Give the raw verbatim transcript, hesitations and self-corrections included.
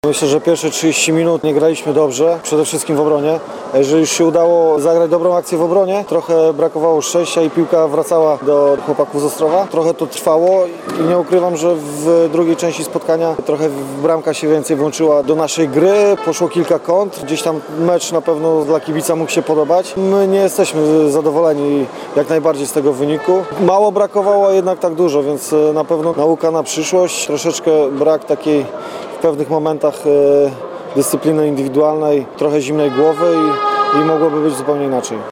Myślę, że pierwsze trzydzieści minut nie graliśmy dobrze, przede wszystkim w obronie. Jeżeli już się udało zagrać dobrą akcję w obronie, trochę brakowało szczęścia i piłka wracała do chłopaków z Ostrowa. Trochę to trwało i nie ukrywam, że w drugiej części spotkania trochę bramka się więcej włączyła do naszej gry, poszło kilka kont, gdzieś tam mecz na pewno dla kibica mógł się podobać. My nie jesteśmy zadowoleni jak najbardziej z tego wyniku. Mało brakowało, a jednak tak dużo, więc na pewno nauka na przyszłość, troszeczkę brak takiej w pewnych momentach dyscypliny indywidualnej, trochę zimnej głowy i, i mogłoby być zupełnie inaczej.